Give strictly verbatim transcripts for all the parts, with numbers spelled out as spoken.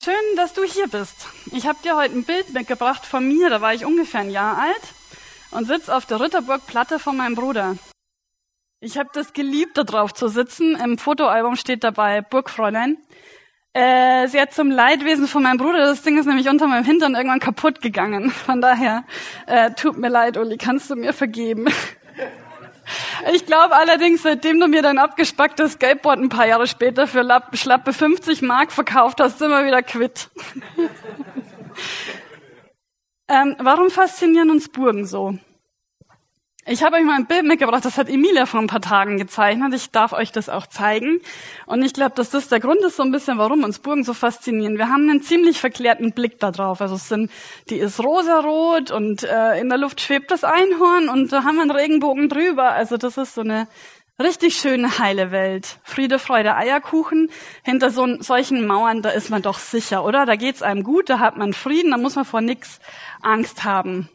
Schön, dass du hier bist. Ich habe dir heute ein Bild mitgebracht von mir, da war ich ungefähr ein Jahr alt und sitze auf der Ritterburg-Platte von meinem Bruder. Ich habe das geliebt, da drauf zu sitzen. Im Fotoalbum steht dabei Burgfräulein. Äh, sie hat zum Leidwesen von meinem Bruder, das Ding ist nämlich unter meinem Hintern irgendwann kaputt gegangen. Von daher, äh, tut mir leid, Uli, kannst du mir vergeben? Ich glaube allerdings, seitdem du mir dein abgespacktes Skateboard ein paar Jahre später für schlappe fünfzig Mark verkauft hast, sind wir wieder quitt. ähm, warum faszinieren uns Burgen so? Ich habe euch mal ein Bild mitgebracht, das hat Emilia vor ein paar Tagen gezeichnet. Ich darf euch das auch zeigen. Und ich glaube, dass das der Grund ist so ein bisschen, warum uns Burgen so faszinieren. Wir haben einen ziemlich verklärten Blick da drauf. Also es sind, die ist rosarot und äh, in der Luft schwebt das Einhorn und da haben wir einen Regenbogen drüber. Also das ist so eine richtig schöne, heile Welt. Friede, Freude, Eierkuchen. Hinter so solchen Mauern, da ist man doch sicher, oder? Da geht's einem gut, da hat man Frieden, da muss man vor nichts Angst haben.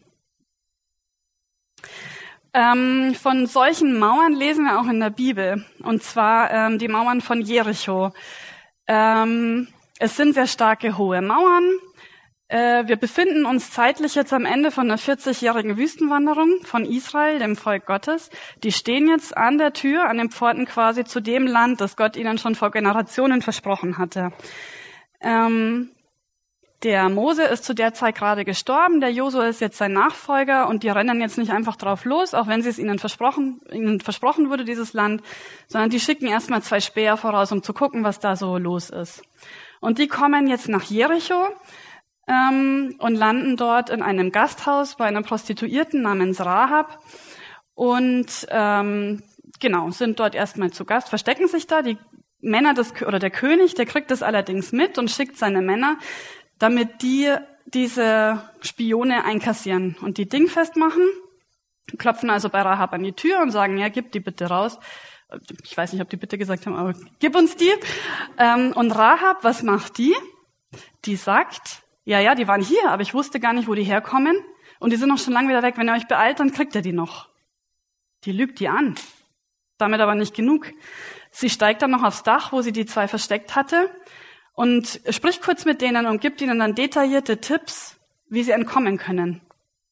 Ähm, von solchen Mauern lesen wir auch in der Bibel, und zwar ähm, die Mauern von Jericho. Ähm, es sind sehr starke, hohe Mauern. Äh, wir befinden uns zeitlich jetzt am Ende von einer vierzigjährigen Wüstenwanderung von Israel, dem Volk Gottes. Die stehen jetzt an der Tür, an den Pforten quasi zu dem Land, das Gott ihnen schon vor Generationen versprochen hatte. Ähm, Der Mose ist zu der Zeit gerade gestorben, der Josua ist jetzt sein Nachfolger und die rennen jetzt nicht einfach drauf los, auch wenn sie es ihnen versprochen, ihnen versprochen wurde, dieses Land, sondern die schicken erstmal zwei Späher voraus, um zu gucken, was da so los ist. Und die kommen jetzt nach Jericho ähm, und landen dort in einem Gasthaus bei einer Prostituierten namens Rahab und ähm, genau, sind dort erstmal zu Gast, verstecken sich da. Die Männer des oder der König, der kriegt das allerdings mit und schickt seine Männer, damit die diese Spione einkassieren und die dingfest machen, klopfen also bei Rahab an die Tür und sagen, ja, gib die bitte raus. Ich weiß nicht, ob die bitte gesagt haben, aber gib uns die. Und Rahab, was macht die? Die sagt, ja, ja, die waren hier, aber ich wusste gar nicht, wo die herkommen und die sind noch schon lange wieder weg. Wenn ihr euch beeilt, dann kriegt ihr die noch. Die lügt die an. Damit aber nicht genug. Sie steigt dann noch aufs Dach, wo sie die zwei versteckt hatte, und spricht kurz mit denen und gibt ihnen dann detaillierte Tipps, wie sie entkommen können.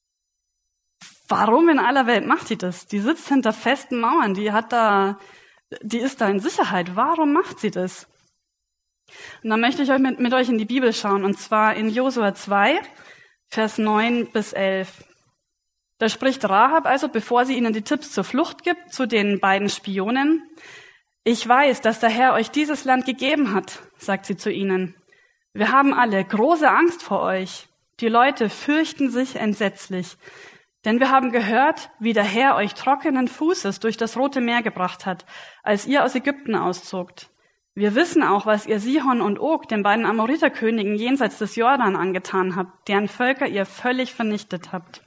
Warum in aller Welt macht die das? Die sitzt hinter festen Mauern, die hat da, die ist da in Sicherheit. Warum macht sie das? Und dann möchte ich euch mit, mit euch in die Bibel schauen, und zwar in Josua zwei, Vers neun bis elf. Da spricht Rahab also, bevor sie ihnen die Tipps zur Flucht gibt, zu den beiden Spionen: Ich weiß, dass der Herr euch dieses Land gegeben hat, sagt sie zu ihnen. Wir haben alle große Angst vor euch. Die Leute fürchten sich entsetzlich. Denn wir haben gehört, wie der Herr euch trockenen Fußes durch das Rote Meer gebracht hat, als ihr aus Ägypten auszogt. Wir wissen auch, was ihr Sihon und Og, den beiden Amoriterkönigen jenseits des Jordan, angetan habt, deren Völker ihr völlig vernichtet habt.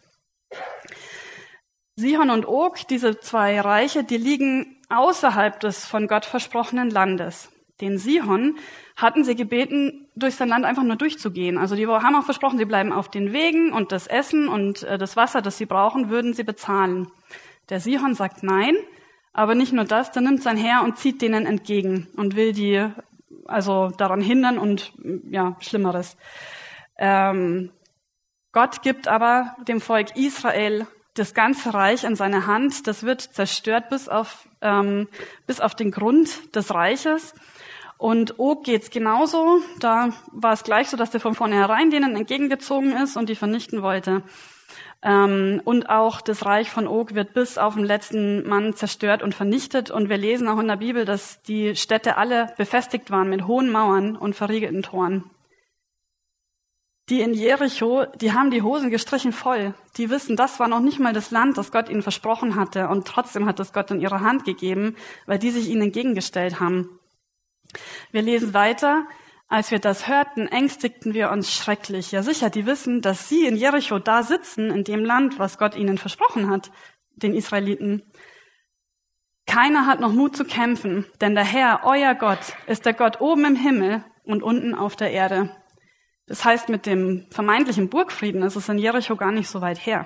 Sihon und Og, diese zwei Reiche, die liegen außerhalb des von Gott versprochenen Landes. Den Sihon hatten sie gebeten, durch sein Land einfach nur durchzugehen. Also die haben auch versprochen, sie bleiben auf den Wegen und das Essen und das Wasser, das sie brauchen, würden sie bezahlen. Der Sihon sagt nein, aber nicht nur das, der nimmt sein Heer und zieht denen entgegen und will die also daran hindern und ja, Schlimmeres. Ähm, Gott gibt aber dem Volk Israel das ganze Reich in seine Hand. Das wird zerstört bis auf ähm, bis auf den Grund des Reiches. Und Og geht's genauso. Da war es gleich so, dass der von vornherein denen entgegengezogen ist und die vernichten wollte. Ähm, und auch das Reich von Og wird bis auf den letzten Mann zerstört und vernichtet. Und wir lesen auch in der Bibel, dass die Städte alle befestigt waren mit hohen Mauern und verriegelten Toren. Die in Jericho, die haben die Hosen gestrichen voll. Die wissen, das war noch nicht mal das Land, das Gott ihnen versprochen hatte. Und trotzdem hat es Gott in ihre Hand gegeben, weil die sich ihnen entgegengestellt haben. Wir lesen weiter. Als wir das hörten, ängstigten wir uns schrecklich. Ja sicher, die wissen, dass sie in Jericho da sitzen, in dem Land, was Gott ihnen versprochen hat, den Israeliten. Keiner hat noch Mut zu kämpfen, denn der Herr, euer Gott, ist der Gott oben im Himmel und unten auf der Erde. Das heißt, mit dem vermeintlichen Burgfrieden ist es in Jericho gar nicht so weit her.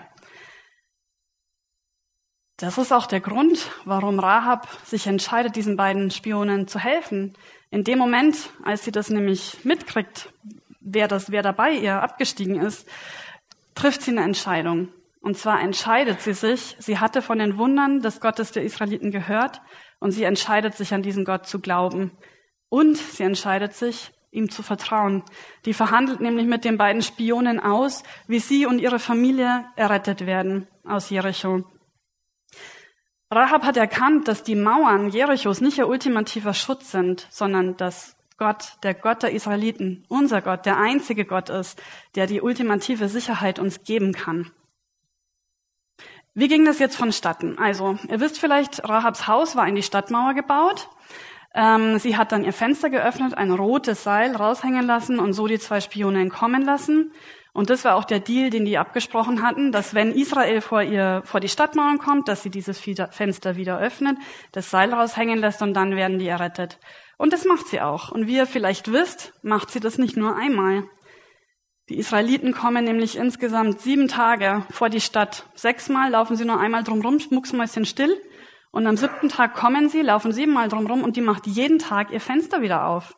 Das ist auch der Grund, warum Rahab sich entscheidet, diesen beiden Spionen zu helfen. In dem Moment, als sie das nämlich mitkriegt, wer das, wer dabei ihr abgestiegen ist, trifft sie eine Entscheidung. Und zwar entscheidet sie sich, sie hatte von den Wundern des Gottes der Israeliten gehört und sie entscheidet sich, an diesen Gott zu glauben. Und sie entscheidet sich, ihm zu vertrauen. Die verhandelt nämlich mit den beiden Spionen aus, wie sie und ihre Familie errettet werden aus Jericho. Rahab hat erkannt, dass die Mauern Jerichos nicht ihr ultimativer Schutz sind, sondern dass Gott, der Gott der Israeliten, unser Gott, der einzige Gott ist, der die ultimative Sicherheit uns geben kann. Wie ging das jetzt vonstatten? Also, ihr wisst vielleicht, Rahabs Haus war in die Stadtmauer gebaut. Ähm, sie hat dann ihr Fenster geöffnet, ein rotes Seil raushängen lassen und so die zwei Spione entkommen lassen. Und das war auch der Deal, den die abgesprochen hatten, dass wenn Israel vor ihr, vor die Stadtmauern kommt, dass sie dieses Fenster wieder öffnet, das Seil raushängen lässt und dann werden die errettet. Und das macht sie auch. Und wie ihr vielleicht wisst, macht sie das nicht nur einmal. Die Israeliten kommen nämlich insgesamt sieben Tage vor die Stadt. Sechsmal laufen sie nur einmal drumrum, mucksmäuschenstill. Und am siebten Tag kommen sie, laufen siebenmal drumrum und die macht jeden Tag ihr Fenster wieder auf.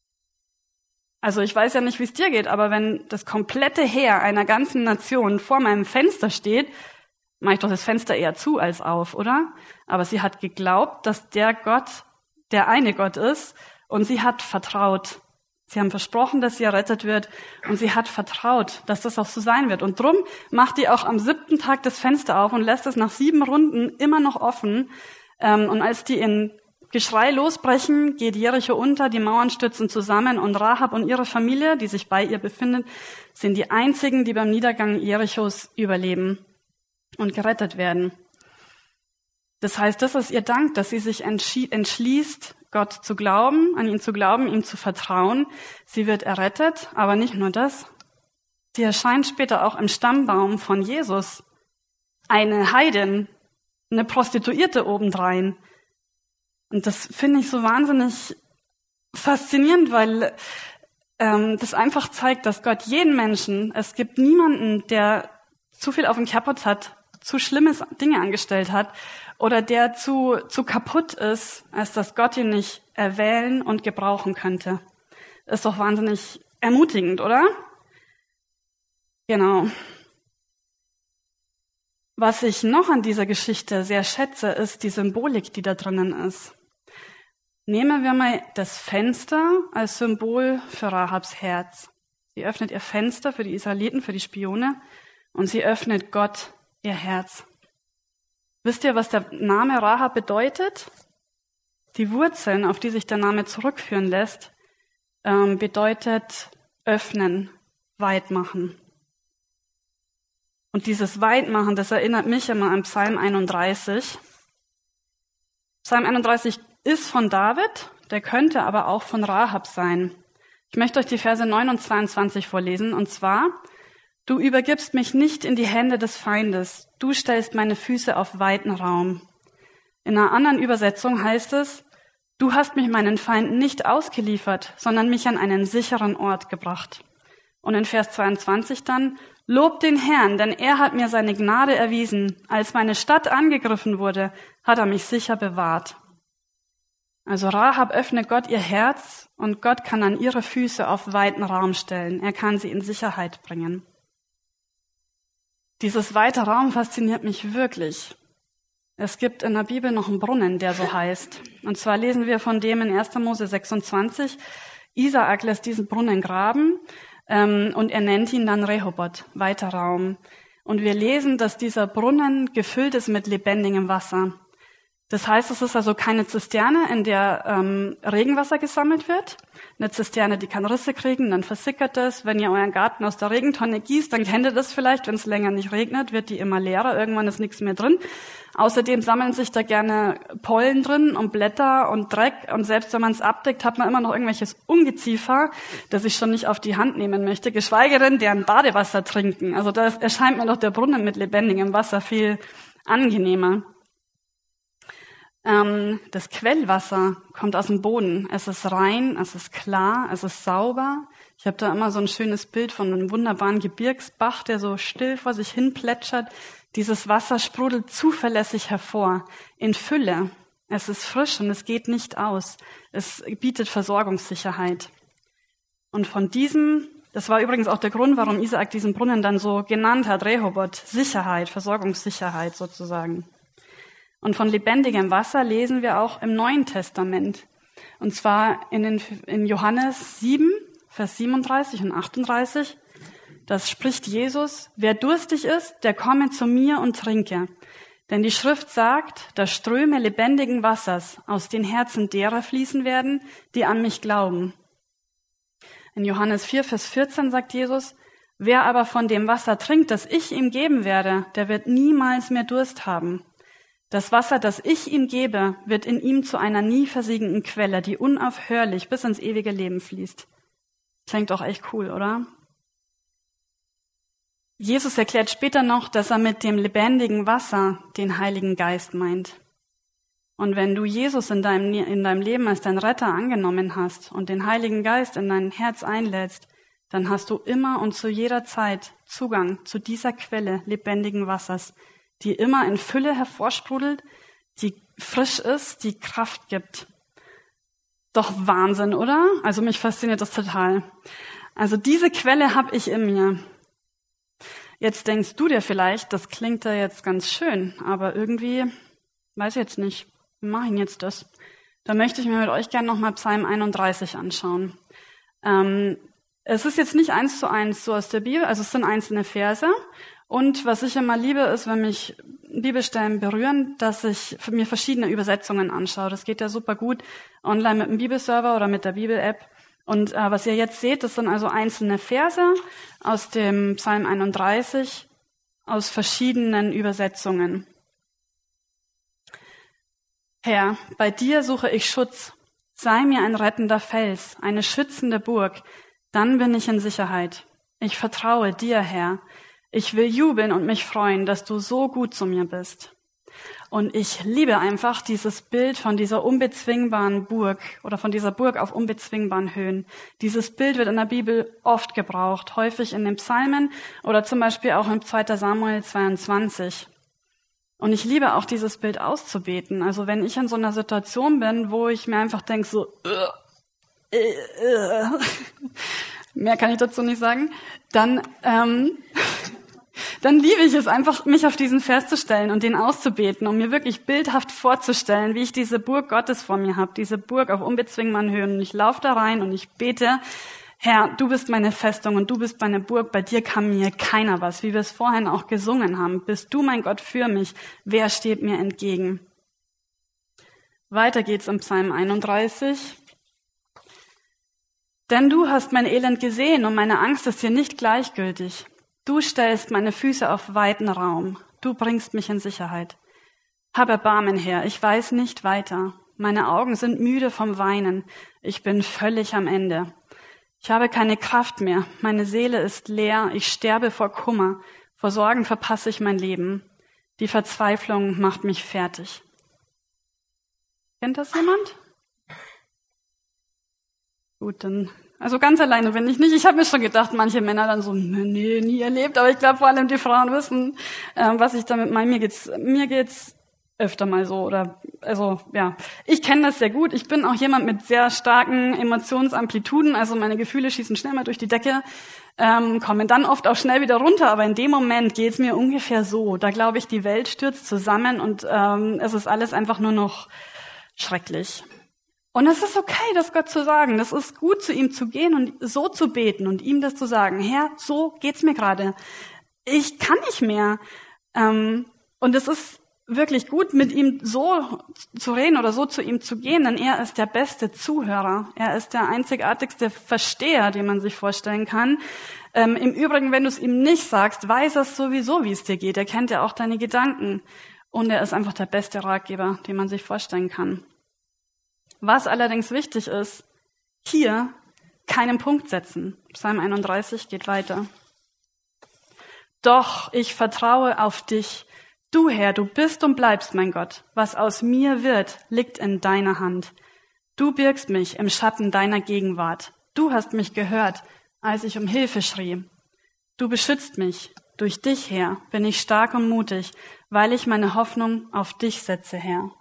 Also ich weiß ja nicht, wie es dir geht, aber wenn das komplette Heer einer ganzen Nation vor meinem Fenster steht, mache ich doch das Fenster eher zu als auf, oder? Aber sie hat geglaubt, dass der Gott der eine Gott ist und sie hat vertraut. Sie haben versprochen, dass sie errettet wird und sie hat vertraut, dass das auch so sein wird. Und drum macht die auch am siebten Tag das Fenster auf und lässt es nach sieben Runden immer noch offen. Und als die in Geschrei losbrechen, geht Jericho unter, die Mauern stürzen zusammen und Rahab und ihre Familie, die sich bei ihr befindet, sind die einzigen, die beim Niedergang Jerichos überleben und gerettet werden. Das heißt, das ist ihr Dank, dass sie sich entschließt, Gott zu glauben, an ihn zu glauben, ihm zu vertrauen. Sie wird errettet, aber nicht nur das. Sie erscheint später auch im Stammbaum von Jesus. Eine Heidin, eine Prostituierte obendrein. Und das finde ich so wahnsinnig faszinierend, weil ähm, das einfach zeigt, dass Gott jeden Menschen, es gibt niemanden, der zu viel auf dem Kerbholz hat, zu schlimme Dinge angestellt hat oder der zu, zu kaputt ist, als dass Gott ihn nicht erwählen und gebrauchen könnte. Ist doch wahnsinnig ermutigend, oder? Genau. Was ich noch an dieser Geschichte sehr schätze, ist die Symbolik, die da drinnen ist. Nehmen wir mal das Fenster als Symbol für Rahabs Herz. Sie öffnet ihr Fenster für die Israeliten, für die Spione und sie öffnet Gott ihr Herz. Wisst ihr, was der Name Rahab bedeutet? Die Wurzeln, auf die sich der Name zurückführen lässt, ähm, bedeutet öffnen, weit machen. Und dieses Weitmachen, das erinnert mich immer an Psalm einunddreißig. Psalm einunddreißig ist von David, der könnte aber auch von Rahab sein. Ich möchte euch die Verse neun und zweiundzwanzig vorlesen, und zwar: Du übergibst mich nicht in die Hände des Feindes, du stellst meine Füße auf weiten Raum. In einer anderen Übersetzung heißt es: Du hast mich meinen Feinden nicht ausgeliefert, sondern mich an einen sicheren Ort gebracht. Und in Vers zweiundzwanzig dann: Lob den Herrn, denn er hat mir seine Gnade erwiesen. Als meine Stadt angegriffen wurde, hat er mich sicher bewahrt. Also Rahab öffnet Gott ihr Herz und Gott kann an ihre Füße auf weiten Raum stellen. Er kann sie in Sicherheit bringen. Dieses weite Raum fasziniert mich wirklich. Es gibt in der Bibel noch einen Brunnen, der so heißt. Und zwar lesen wir von dem in erster Mose sechsundzwanzig. Isaak lässt diesen Brunnen graben ähm, und er nennt ihn dann Rehoboth, weiter Raum. Und wir lesen, dass dieser Brunnen gefüllt ist mit lebendigem Wasser. Das heißt, es ist also keine Zisterne, in der ähm, Regenwasser gesammelt wird. Eine Zisterne, die kann Risse kriegen, dann versickert es. Wenn ihr euren Garten aus der Regentonne gießt, dann kennt ihr das vielleicht. Wenn es länger nicht regnet, wird die immer leerer. Irgendwann ist nichts mehr drin. Außerdem sammeln sich da gerne Pollen drin und Blätter und Dreck. Und selbst wenn man es abdeckt, hat man immer noch irgendwelches Ungeziefer, das ich schon nicht auf die Hand nehmen möchte. Geschweige denn, deren Badewasser trinken. Also da erscheint mir doch der Brunnen mit lebendigem Wasser viel angenehmer. Das Quellwasser kommt aus dem Boden. Es ist rein, es ist klar, es ist sauber. Ich habe da immer so ein schönes Bild von einem wunderbaren Gebirgsbach, der so still vor sich hin plätschert. Dieses Wasser sprudelt zuverlässig hervor, in Fülle. Es ist frisch und es geht nicht aus. Es bietet Versorgungssicherheit. Und von diesem Das war übrigens auch der Grund, warum Isaak diesen Brunnen dann so genannt hat, Rehoboth, Sicherheit, Versorgungssicherheit sozusagen. Und von lebendigem Wasser lesen wir auch im Neuen Testament. Und zwar in, den, in Johannes sieben, Vers siebenunddreißig und achtunddreißig. Das spricht Jesus: Wer durstig ist, der komme zu mir und trinke. Denn die Schrift sagt, dass Ströme lebendigen Wassers aus den Herzen derer fließen werden, die an mich glauben. In Johannes vier, Vers vierzehn sagt Jesus: Wer aber von dem Wasser trinkt, das ich ihm geben werde, der wird niemals mehr Durst haben. Das Wasser, das ich ihm gebe, wird in ihm zu einer nie versiegenden Quelle, die unaufhörlich bis ins ewige Leben fließt. Klingt doch echt cool, oder? Jesus erklärt später noch, dass er mit dem lebendigen Wasser den Heiligen Geist meint. Und wenn du Jesus in deinem, in deinem Leben als dein Retter angenommen hast und den Heiligen Geist in dein Herz einlädst, dann hast du immer und zu jeder Zeit Zugang zu dieser Quelle lebendigen Wassers, die immer in Fülle hervorsprudelt, die frisch ist, die Kraft gibt. Doch Wahnsinn, oder? Also mich fasziniert das total. Also diese Quelle habe ich in mir. Jetzt denkst du dir vielleicht, das klingt da jetzt ganz schön, aber irgendwie, weiß ich jetzt nicht, wie mache ich jetzt das? Da möchte ich mir mit euch gerne nochmal Psalm einunddreißig anschauen. Ähm, es ist jetzt nicht eins zu eins so aus der Bibel, also es sind einzelne Verse. Und was ich immer liebe, ist, wenn mich Bibelstellen berühren, dass ich mir verschiedene Übersetzungen anschaue. Das geht ja super gut online mit dem Bibelserver oder mit der Bibel-App. Und äh, was ihr jetzt seht, das sind also einzelne Verse aus dem Psalm einunddreißig aus verschiedenen Übersetzungen. Herr, bei dir suche ich Schutz. Sei mir ein rettender Fels, eine schützende Burg. Dann bin ich in Sicherheit. Ich vertraue dir, Herr. Ich will jubeln und mich freuen, dass du so gut zu mir bist. Und ich liebe einfach dieses Bild von dieser unbezwingbaren Burg oder von dieser Burg auf unbezwingbaren Höhen. Dieses Bild wird in der Bibel oft gebraucht, häufig in den Psalmen oder zum Beispiel auch im zweiten Samuel zweiundzwanzig. Und ich liebe auch dieses Bild auszubeten. Also wenn ich in so einer Situation bin, wo ich mir einfach denke, so, äh, äh, äh, mehr kann ich dazu nicht sagen, dann... Ähm, Dann liebe ich es einfach, mich auf diesen Vers zu stellen und den auszubeten, um mir wirklich bildhaft vorzustellen, wie ich diese Burg Gottes vor mir habe, diese Burg auf unbezwingbaren Höhen. Und ich laufe da rein und ich bete, Herr, du bist meine Festung und du bist meine Burg, bei dir kann mir keiner was, wie wir es vorhin auch gesungen haben. Bist du mein Gott für mich, wer steht mir entgegen? Weiter geht's im Psalm einunddreißig. Denn du hast mein Elend gesehen und meine Angst ist dir nicht gleichgültig. Du stellst meine Füße auf weiten Raum. Du bringst mich in Sicherheit. Hab Erbarmen, Herr, ich weiß nicht weiter. Meine Augen sind müde vom Weinen. Ich bin völlig am Ende. Ich habe keine Kraft mehr. Meine Seele ist leer. Ich sterbe vor Kummer. Vor Sorgen verpasse ich mein Leben. Die Verzweiflung macht mich fertig. Kennt das jemand? Gut, dann... Also ganz alleine bin ich nicht. Ich habe mir schon gedacht, manche Männer dann so, nee, nie erlebt. Aber ich glaube, vor allem die Frauen wissen, äh, was ich damit meine. Mir geht's, mir geht's öfter mal so. Oder also ja, ich kenne das sehr gut. Ich bin auch jemand mit sehr starken Emotionsamplituden. Also meine Gefühle schießen schnell mal durch die Decke, ähm, kommen dann oft auch schnell wieder runter. Aber in dem Moment geht's mir ungefähr so. Da glaube ich, die Welt stürzt zusammen und ähm, es ist alles einfach nur noch schrecklich. Und es ist okay, das Gott zu sagen. Das ist gut, zu ihm zu gehen und so zu beten und ihm das zu sagen. Herr, so geht's mir gerade. Ich kann nicht mehr. Und es ist wirklich gut, mit ihm so zu reden oder so zu ihm zu gehen, denn er ist der beste Zuhörer. Er ist der einzigartigste Versteher, den man sich vorstellen kann. Im Übrigen, wenn du es ihm nicht sagst, weiß er sowieso, wie es dir geht. Er kennt ja auch deine Gedanken. Und er ist einfach der beste Ratgeber, den man sich vorstellen kann. Was allerdings wichtig ist, hier keinen Punkt setzen. Psalm einunddreißig geht weiter. Doch ich vertraue auf dich. Du, Herr, du bist und bleibst mein Gott. Was aus mir wird, liegt in deiner Hand. Du birgst mich im Schatten deiner Gegenwart. Du hast mich gehört, als ich um Hilfe schrie. Du beschützt mich. Durch dich, Herr, bin ich stark und mutig, weil ich meine Hoffnung auf dich setze, Herr.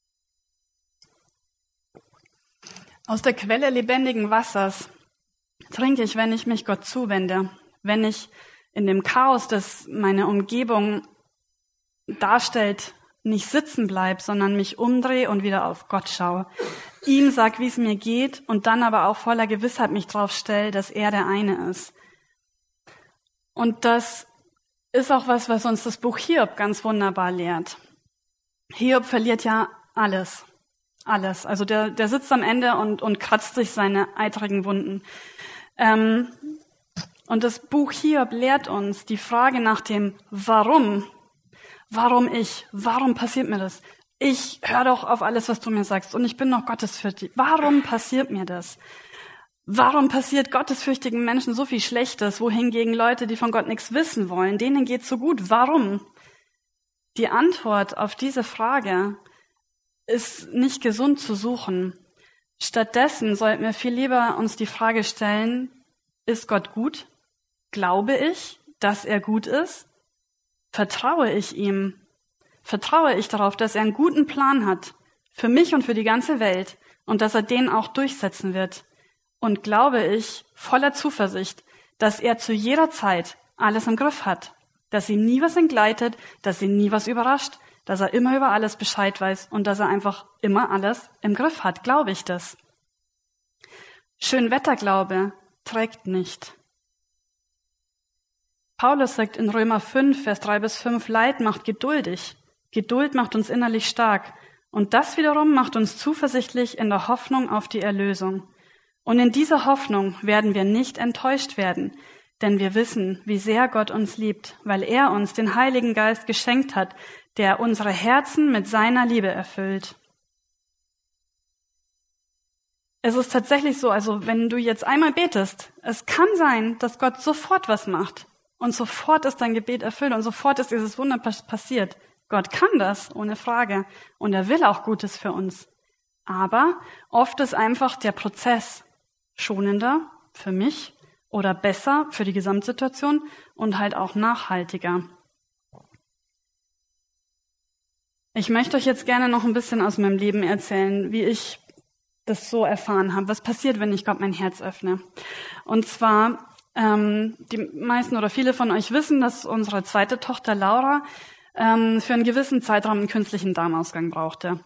Aus der Quelle lebendigen Wassers trinke ich, wenn ich mich Gott zuwende, wenn ich in dem Chaos, das meine Umgebung darstellt, nicht sitzen bleib, sondern mich umdrehe und wieder auf Gott schaue. Ihm sag, wie es mir geht und dann aber auch voller Gewissheit mich drauf stelle, dass er der eine ist. Und das ist auch was, was uns das Buch Hiob ganz wunderbar lehrt. Hiob verliert ja alles. Alles. Also der, der sitzt am Ende und, und kratzt sich seine eitrigen Wunden. Ähm, und das Buch Hiob lehrt uns die Frage nach dem Warum. Warum ich? Warum passiert mir das? Ich höre doch auf alles, was du mir sagst und ich bin noch gottesfürchtig. Warum passiert mir das? Warum passiert gottesfürchtigen Menschen so viel Schlechtes, wohingegen Leute, die von Gott nichts wissen wollen, denen geht's so gut? Warum? Die Antwort auf diese Frage ist nicht gesund zu suchen. Stattdessen sollten wir viel lieber uns die Frage stellen, ist Gott gut? Glaube ich, dass er gut ist? Vertraue ich ihm? Vertraue ich darauf, dass er einen guten Plan hat für mich und für die ganze Welt und dass er den auch durchsetzen wird? Und glaube ich voller Zuversicht, dass er zu jeder Zeit alles im Griff hat, dass ihn nie was entgleitet, dass ihn nie was überrascht, dass er immer über alles Bescheid weiß und dass er einfach immer alles im Griff hat. Glaube ich das? Schönwetterglaube trägt nicht. Paulus sagt in Römer fünf, Vers drei bis fünf, Leid macht geduldig. Geduld macht uns innerlich stark. Und das wiederum macht uns zuversichtlich in der Hoffnung auf die Erlösung. Und in dieser Hoffnung werden wir nicht enttäuscht werden, denn wir wissen, wie sehr Gott uns liebt, weil er uns den Heiligen Geist geschenkt hat, der unsere Herzen mit seiner Liebe erfüllt. Es ist tatsächlich so, also wenn du jetzt einmal betest, es kann sein, dass Gott sofort was macht. Und sofort ist dein Gebet erfüllt und sofort ist dieses Wunder passiert. Gott kann das, ohne Frage. Und er will auch Gutes für uns. Aber oft ist einfach der Prozess schonender für mich oder besser für die Gesamtsituation und halt auch nachhaltiger. Ich möchte euch jetzt gerne noch ein bisschen aus meinem Leben erzählen, wie ich das so erfahren habe. Was passiert, wenn ich Gott mein Herz öffne? Und zwar, ähm, die meisten oder viele von euch wissen, dass unsere zweite Tochter Laura ähm, für einen gewissen Zeitraum einen künstlichen Darmausgang brauchte.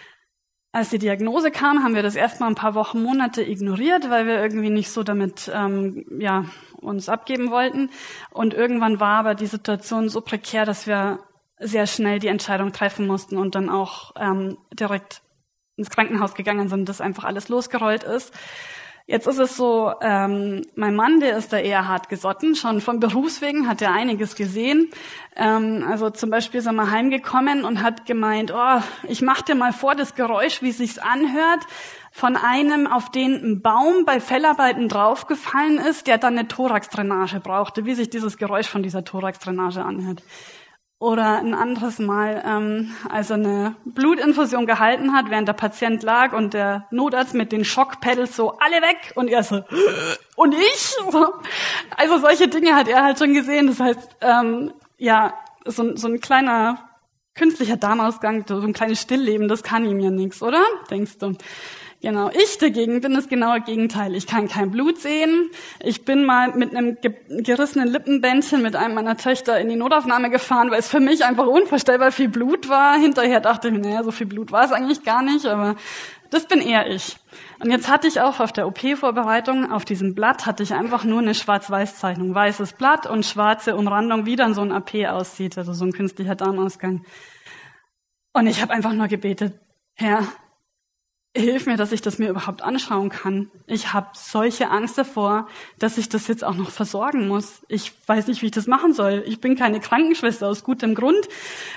Als die Diagnose kam, haben wir das erstmal ein paar Wochen, Monate ignoriert, weil wir irgendwie nicht so damit ähm, ja uns abgeben wollten. Und irgendwann war aber die Situation so prekär, dass wir sehr schnell die Entscheidung treffen mussten und dann auch ähm, direkt ins Krankenhaus gegangen sind, dass einfach alles losgerollt ist. Jetzt ist es so, ähm, mein Mann, der ist da eher hart gesotten. Schon von Berufswegen hat er einiges gesehen. Ähm, also zum Beispiel ist er mal heimgekommen und hat gemeint, oh, ich mach dir mal vor, das Geräusch, wie es sich anhört, von einem, auf den ein Baum bei Fellarbeiten draufgefallen ist, der dann eine Thoraxdrainage brauchte, wie sich dieses Geräusch von dieser Thoraxdrainage anhört. Oder ein anderes Mal, ähm, als er eine Blutinfusion gehalten hat, während der Patient lag und der Notarzt mit den Schockpedals so, alle weg, und er so, und ich? Also solche Dinge hat er halt schon gesehen. Das heißt, ähm, ja, so, so ein kleiner künstlicher Darmausgang, so ein kleines Stillleben, das kann ihm ja nichts, oder? Denkst du? Genau, ich dagegen bin das genaue Gegenteil. Ich kann kein Blut sehen. Ich bin mal mit einem ge- gerissenen Lippenbändchen mit einem meiner Töchter in die Notaufnahme gefahren, weil es für mich einfach unvorstellbar viel Blut war. Hinterher dachte ich mir, naja, so viel Blut war es eigentlich gar nicht, aber das bin eher ich. Und jetzt hatte ich auch auf der O P-Vorbereitung, auf diesem Blatt hatte ich einfach nur eine Schwarz-Weiß-Zeichnung. Weißes Blatt und schwarze Umrandung, wie dann so ein A P aussieht, also so ein künstlicher Darmausgang. Und ich habe einfach nur gebetet, Herr, hilf mir, dass ich das mir überhaupt anschauen kann. Ich habe solche Angst davor, dass ich das jetzt auch noch versorgen muss. Ich weiß nicht, wie ich das machen soll. Ich bin keine Krankenschwester aus gutem Grund.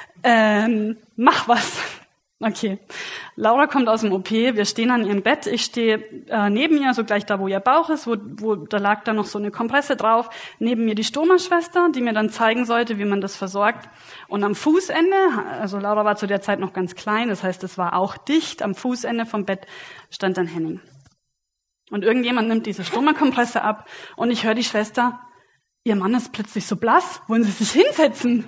Ähm, mach was. Okay. Laura kommt aus dem O P. Wir stehen an ihrem Bett. Ich stehe äh, neben ihr, so gleich da, wo ihr Bauch ist, wo, wo da lag da noch so eine Kompresse drauf. Neben mir die Stoma-Schwester, die mir dann zeigen sollte, wie man das versorgt. Und am Fußende, also Laura war zu der Zeit noch ganz klein, das heißt, es war auch dicht. Am Fußende vom Bett stand dann Henning. Und irgendjemand nimmt diese Stoma-Kompresse ab und ich höre die Schwester, ihr Mann ist plötzlich so blass, wollen Sie sich hinsetzen?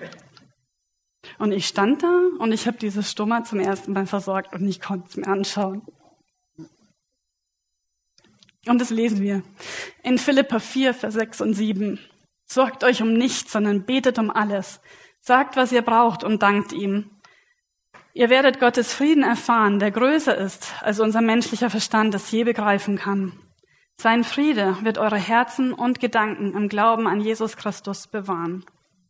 Und ich stand da und ich habe dieses Stoma zum ersten Mal versorgt und ich konnte es mir anschauen. Und das lesen wir in Philipper vier, Vers sechs und sieben. Sorgt euch um nichts, sondern betet um alles. Sagt, was ihr braucht und dankt ihm. Ihr werdet Gottes Frieden erfahren, der größer ist, als unser menschlicher Verstand es je begreifen kann. Sein Friede wird eure Herzen und Gedanken im Glauben an Jesus Christus bewahren.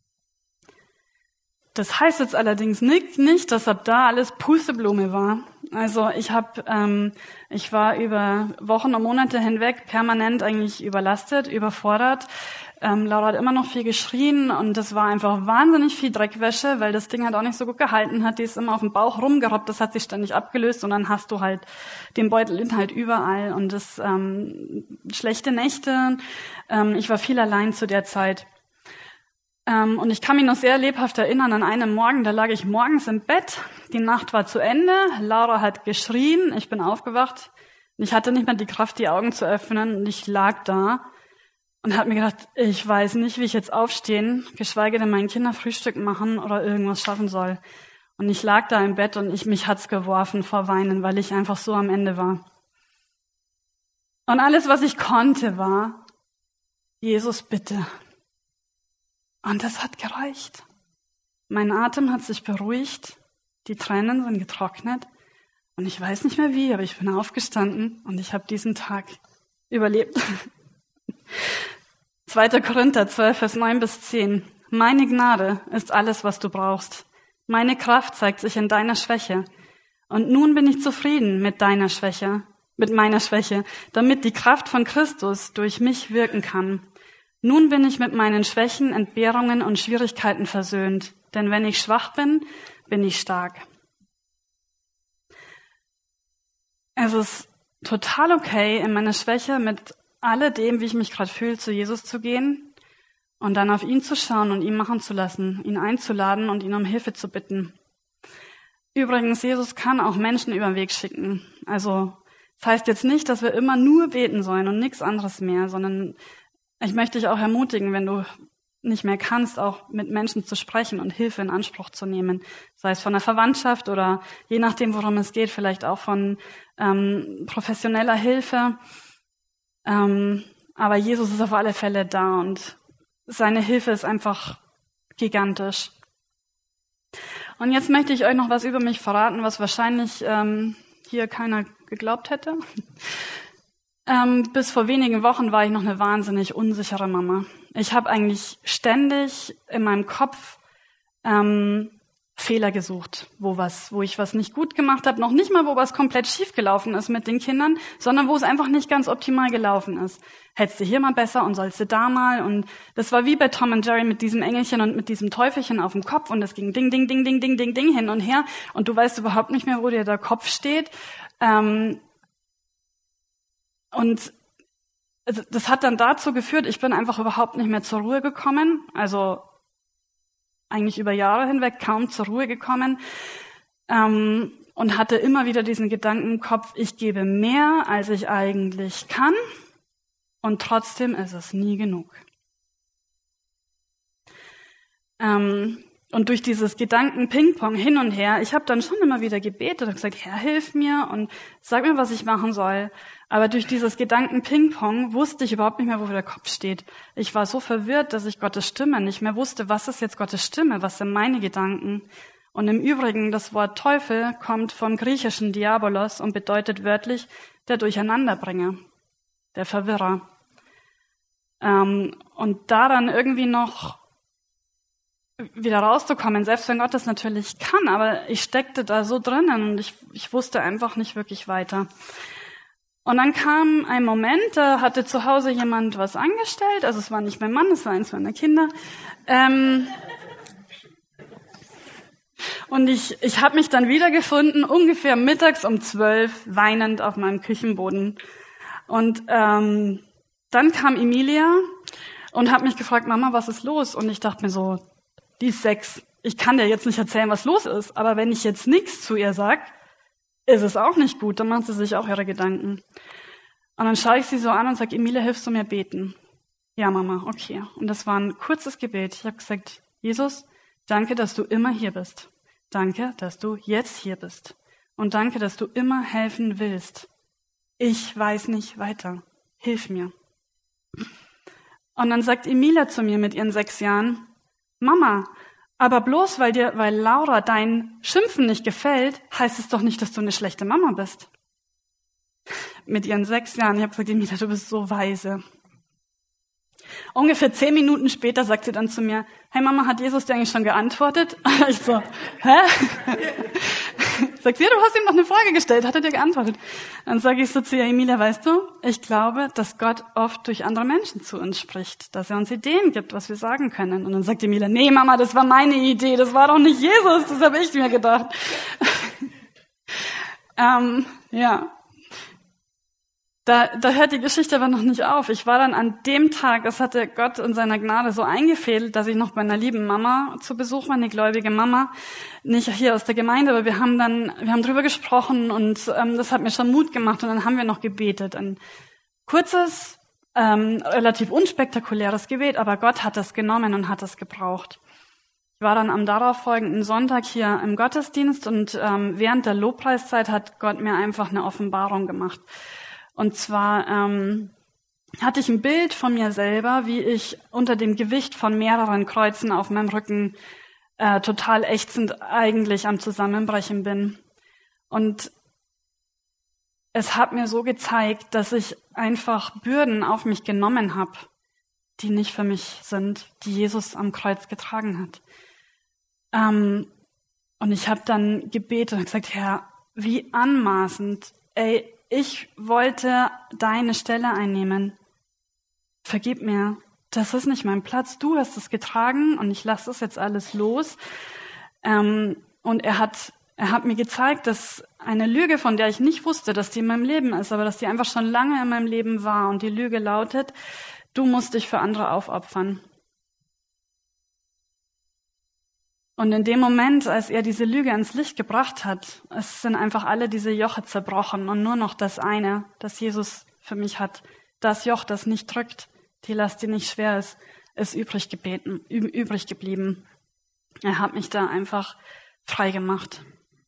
Das heißt jetzt allerdings nicht, nicht, dass ab da alles Pusteblume war. Also ich habe, ähm, ich war über Wochen und Monate hinweg permanent eigentlich überlastet, überfordert. Ähm, Laura hat immer noch viel geschrien und das war einfach wahnsinnig viel Dreckwäsche, weil das Ding halt auch nicht so gut gehalten hat. Die ist immer auf dem Bauch rumgerobbt, das hat sich ständig abgelöst und dann hast du halt den Beutel halt überall und das ähm, schlechte Nächte. Ähm, ich war viel allein zu der Zeit. Ähm, und ich kann mich noch sehr lebhaft erinnern an einen Morgen, da lag ich morgens im Bett, die Nacht war zu Ende, Laura hat geschrien, ich bin aufgewacht und ich hatte nicht mehr die Kraft, die Augen zu öffnen und ich lag da und habe mir gedacht, ich weiß nicht, wie ich jetzt aufstehen, geschweige denn meinen Kindern Frühstück machen oder irgendwas schaffen soll. Und ich lag da im Bett und ich mich hat's geworfen vor Weinen, weil ich einfach so am Ende war. Und alles, was ich konnte, war, Jesus, bitte. Und das hat gereicht. Mein Atem hat sich beruhigt, die Tränen sind getrocknet und ich weiß nicht mehr wie, aber ich bin aufgestanden und ich habe diesen Tag überlebt. zweiter Korinther zwölf, Vers neun bis zehn. Meine Gnade ist alles, was du brauchst. Meine Kraft zeigt sich in deiner Schwäche. Und nun bin ich zufrieden mit deiner Schwäche, mit meiner Schwäche, damit die Kraft von Christus durch mich wirken kann. Nun bin ich mit meinen Schwächen, Entbehrungen und Schwierigkeiten versöhnt. Denn wenn ich schwach bin, bin ich stark. Es ist total okay, in meiner Schwäche mit alledem, wie ich mich gerade fühle, zu Jesus zu gehen und dann auf ihn zu schauen und ihn machen zu lassen, ihn einzuladen und ihn um Hilfe zu bitten. Übrigens, Jesus kann auch Menschen über den Weg schicken. Also, das heißt jetzt nicht, dass wir immer nur beten sollen und nichts anderes mehr, sondern ich möchte dich auch ermutigen, wenn du nicht mehr kannst, auch mit Menschen zu sprechen und Hilfe in Anspruch zu nehmen. Sei es von der Verwandtschaft oder je nachdem, worum es geht, vielleicht auch von ähm, professioneller Hilfe. Ähm, aber Jesus ist auf alle Fälle da und seine Hilfe ist einfach gigantisch. Und jetzt möchte ich euch noch was über mich verraten, was wahrscheinlich ähm, hier keiner geglaubt hätte. Ähm, bis vor wenigen Wochen war ich noch eine wahnsinnig unsichere Mama. Ich habe eigentlich ständig in meinem Kopf ähm, Fehler gesucht, wo was, wo ich was nicht gut gemacht habe. Noch nicht mal, wo was komplett schief gelaufen ist mit den Kindern, sondern wo es einfach nicht ganz optimal gelaufen ist. Hättest du hier mal besser und sollst du da mal. Und das war wie bei Tom und Jerry mit diesem Engelchen und mit diesem Teufelchen auf dem Kopf. Und es ging ding, ding, ding, ding, ding, ding, ding hin und her. Und du weißt überhaupt nicht mehr, wo dir der Kopf steht. Ähm, Und das hat dann dazu geführt, ich bin einfach überhaupt nicht mehr zur Ruhe gekommen, also eigentlich über Jahre hinweg kaum zur Ruhe gekommen ähm, und hatte immer wieder diesen Gedanken im Kopf, ich gebe mehr, als ich eigentlich kann und trotzdem ist es nie genug. Ähm, Und durch dieses Gedanken-Ping-Pong hin und her, ich habe dann schon immer wieder gebetet und gesagt, Herr, hilf mir und sag mir, was ich machen soll. Aber durch dieses Gedanken-Ping-Pong wusste ich überhaupt nicht mehr, wo der Kopf steht. Ich war so verwirrt, dass ich Gottes Stimme nicht mehr wusste, was ist jetzt Gottes Stimme, was sind meine Gedanken. Und im Übrigen, das Wort Teufel kommt vom griechischen Diabolos und bedeutet wörtlich der Durcheinanderbringer, der Verwirrer. Ähm, und daran irgendwie noch wieder rauszukommen, selbst wenn Gott das natürlich kann, aber ich steckte da so drinnen und ich, ich wusste einfach nicht wirklich weiter. Und dann kam ein Moment, da hatte zu Hause jemand was angestellt, also es war nicht mein Mann, es war eins meiner Kinder. Ähm, und ich, ich habe mich dann wiedergefunden, ungefähr mittags um zwölf, weinend auf meinem Küchenboden. Und ähm, dann kam Emilia und hat mich gefragt, Mama, was ist los? Und ich dachte mir so, die ist sechs. Ich kann dir jetzt nicht erzählen, was los ist. Aber wenn ich jetzt nichts zu ihr sag, ist es auch nicht gut. Dann macht sie sich auch ihre Gedanken. Und dann schaue ich sie so an und sage, Emilia, hilfst du mir beten? Ja, Mama, okay. Und das war ein kurzes Gebet. Ich habe gesagt, Jesus, danke, dass du immer hier bist. Danke, dass du jetzt hier bist. Und danke, dass du immer helfen willst. Ich weiß nicht weiter. hilf mir. Und dann sagt Emilia zu mir mit ihren sechs Jahren, Mama, aber bloß weil dir, weil Laura dein Schimpfen nicht gefällt, heißt es doch nicht, dass du eine schlechte Mama bist. Mit ihren sechs Jahren, ich habe gesagt, Emilia, du bist so weise. Ungefähr zehn Minuten später sagt sie dann zu mir, hey Mama, hat Jesus dir eigentlich schon geantwortet? Ich so, hä? Sagt sie, ja, du hast ihm noch eine Frage gestellt, hat er dir geantwortet? Dann sage ich so zu ihr, Emilia, weißt du, ich glaube, dass Gott oft durch andere Menschen zu uns spricht, dass er uns Ideen gibt, was wir sagen können. Und dann sagt Emilia, nee Mama, das war meine Idee, das war doch nicht Jesus, das habe ich mir gedacht. ähm, ja. Da, da hört die Geschichte aber noch nicht auf. Ich war dann an dem Tag, das hatte Gott in seiner Gnade so eingefädelt, dass ich noch bei einer lieben Mama zu Besuch war, eine gläubige Mama, nicht hier aus der Gemeinde, aber wir haben dann, wir haben drüber gesprochen und ähm, das hat mir schon Mut gemacht und dann haben wir noch gebetet. Ein kurzes, ähm, relativ unspektakuläres Gebet, aber Gott hat das genommen und hat das gebraucht. Ich war dann am darauffolgenden Sonntag hier im Gottesdienst und ähm, während der Lobpreiszeit hat Gott mir einfach eine Offenbarung gemacht. Und zwar ähm, hatte ich ein Bild von mir selber, wie ich unter dem Gewicht von mehreren Kreuzen auf meinem Rücken äh, total ächzend eigentlich am Zusammenbrechen bin. Und es hat mir so gezeigt, dass ich einfach Bürden auf mich genommen habe, die nicht für mich sind, die Jesus am Kreuz getragen hat. Ähm, und ich habe dann gebetet und gesagt, Herr, wie anmaßend, ey, ich wollte deine Stelle einnehmen. Vergib mir, das ist nicht mein Platz. Du hast es getragen und ich lasse das jetzt alles los. Ähm, und er hat, er hat mir gezeigt, dass eine Lüge, von der ich nicht wusste, dass die in meinem Leben ist, aber dass die einfach schon lange in meinem Leben war. Und die Lüge lautet, du musst dich für andere aufopfern. Und in dem Moment, als er diese Lüge ans Licht gebracht hat, es sind einfach alle diese Joche zerbrochen und nur noch das eine, das Jesus für mich hat, das Joch, das nicht drückt, die Last, die nicht schwer ist, ist übrig gebeten, übrig geblieben. Er hat mich da einfach frei gemacht.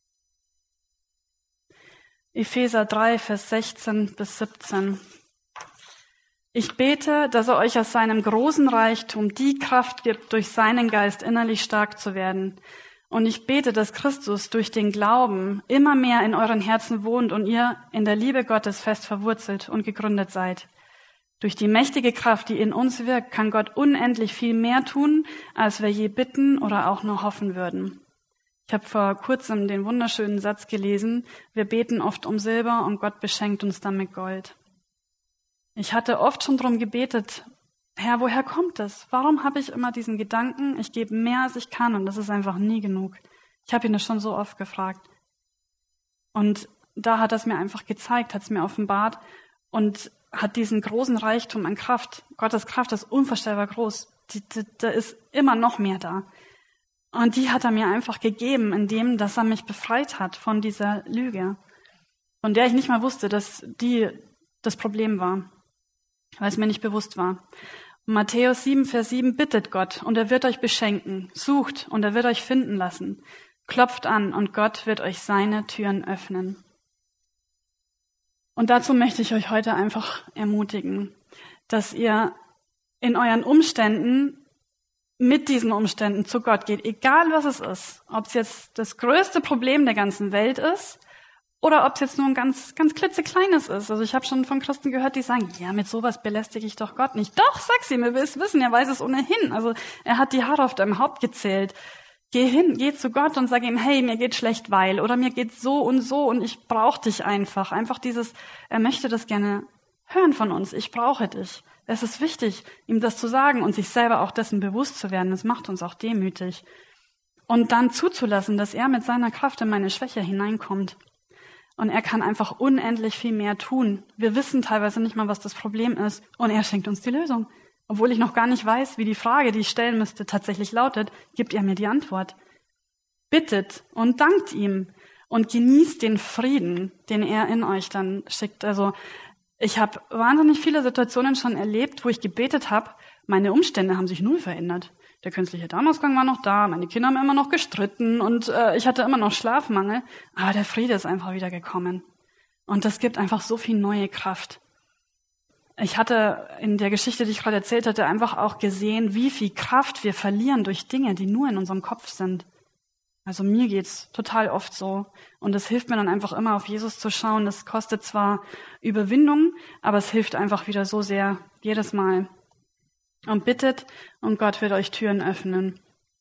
Epheser drei, Vers sechzehn bis siebzehn. Ich bete, dass er euch aus seinem großen Reichtum die Kraft gibt, durch seinen Geist innerlich stark zu werden. Und ich bete, dass Christus durch den Glauben immer mehr in euren Herzen wohnt und ihr in der Liebe Gottes fest verwurzelt und gegründet seid. Durch die mächtige Kraft, die in uns wirkt, kann Gott unendlich viel mehr tun, als wir je bitten oder auch nur hoffen würden. Ich habe vor kurzem den wunderschönen Satz gelesen, wir beten oft um Silber und Gott beschenkt uns dann mit Gold. Ich hatte oft schon darum gebetet, Herr, woher kommt das? Warum habe ich immer diesen Gedanken, ich gebe mehr, als ich kann und das ist einfach nie genug? Ich habe ihn das schon so oft gefragt. Und da hat er es mir einfach gezeigt, hat es mir offenbart und hat diesen großen Reichtum an Kraft. Gottes Kraft ist unvorstellbar groß. Da ist immer noch mehr da. Und die hat er mir einfach gegeben, indem, dass er mich befreit hat von dieser Lüge, von der ich nicht mal wusste, dass die das Problem war, weil es mir nicht bewusst war. Matthäus sieben, Vers sieben, bittet Gott und er wird euch beschenken. Sucht und er wird euch finden lassen. Klopft an und Gott wird euch seine Türen öffnen. Und dazu möchte ich euch heute einfach ermutigen, dass ihr in euren Umständen, mit diesen Umständen zu Gott geht, egal was es ist. Ob es jetzt das größte Problem der ganzen Welt ist, oder ob es jetzt nur ein ganz, ganz klitzekleines ist. Also ich habe schon von Christen gehört, die sagen, ja, mit sowas belästige ich doch Gott nicht. Doch, sag sie, wir wissen, er weiß es ohnehin. Also er hat die Haare auf deinem Haupt gezählt. Geh hin, geh zu Gott und sag ihm, hey, mir geht schlecht, weil, oder mir geht so und so und ich brauche dich einfach. Einfach dieses, er möchte das gerne hören von uns. Ich brauche dich. Es ist wichtig, ihm das zu sagen und sich selber auch dessen bewusst zu werden. Das macht uns auch demütig. Und dann zuzulassen, dass er mit seiner Kraft in meine Schwäche hineinkommt. Und er kann einfach unendlich viel mehr tun. Wir wissen teilweise nicht mal, was das Problem ist. Und er schenkt uns die Lösung. Obwohl ich noch gar nicht weiß, wie die Frage, die ich stellen müsste, tatsächlich lautet, gibt er mir die Antwort. Bittet und dankt ihm und genießt den Frieden, den er in euch dann schickt. Also ich habe wahnsinnig viele Situationen schon erlebt, wo ich gebetet habe, meine Umstände haben sich null verändert. Der künstliche Darmausgang war noch da, meine Kinder haben immer noch gestritten und äh, ich hatte immer noch Schlafmangel. Aber der Friede ist einfach wieder gekommen. Und das gibt einfach so viel neue Kraft. Ich hatte in der Geschichte, die ich gerade erzählt hatte, einfach auch gesehen, wie viel Kraft wir verlieren durch Dinge, die nur in unserem Kopf sind. Also mir geht's total oft so. Und es hilft mir dann einfach immer, auf Jesus zu schauen. Das kostet zwar Überwindung, aber es hilft einfach wieder so sehr, jedes Mal. Und bittet, und Gott wird euch Türen öffnen.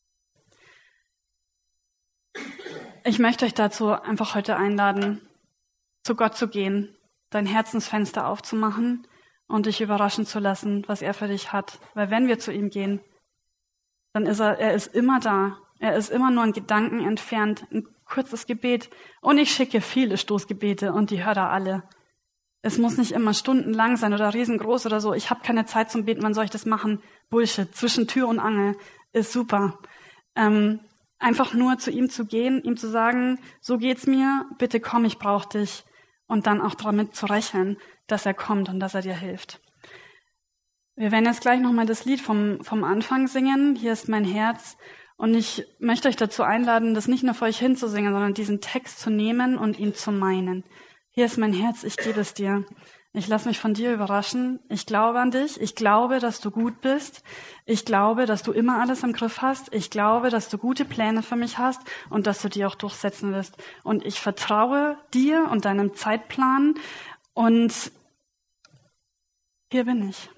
Ich möchte euch dazu einfach heute einladen, zu Gott zu gehen, dein Herzensfenster aufzumachen und dich überraschen zu lassen, was er für dich hat. Weil wenn wir zu ihm gehen, dann ist er, er ist immer da. Er ist immer nur ein Gedanken entfernt, ein kurzes Gebet. Und ich schicke viele Stoßgebete und die hört er alle. Es muss nicht immer stundenlang sein oder riesengroß oder so. Ich habe keine Zeit zum Beten, wann soll ich das machen? Bullshit, zwischen Tür und Angel ist super. Ähm, einfach nur zu ihm zu gehen, ihm zu sagen, so geht's mir, bitte komm, ich brauche dich. Und dann auch damit zu rechnen, dass er kommt und dass er dir hilft. Wir werden jetzt gleich nochmal das Lied vom, vom Anfang singen. Hier ist mein Herz. Und ich möchte euch dazu einladen, das nicht nur für euch hinzusingen, sondern diesen Text zu nehmen und ihn zu meinen. Hier ist mein Herz, ich gebe es dir. Ich lasse mich von dir überraschen. Ich glaube an dich. Ich glaube, dass du gut bist. Ich glaube, dass du immer alles im Griff hast. Ich glaube, dass du gute Pläne für mich hast und dass du die auch durchsetzen wirst. Und ich vertraue dir und deinem Zeitplan. Und hier bin ich.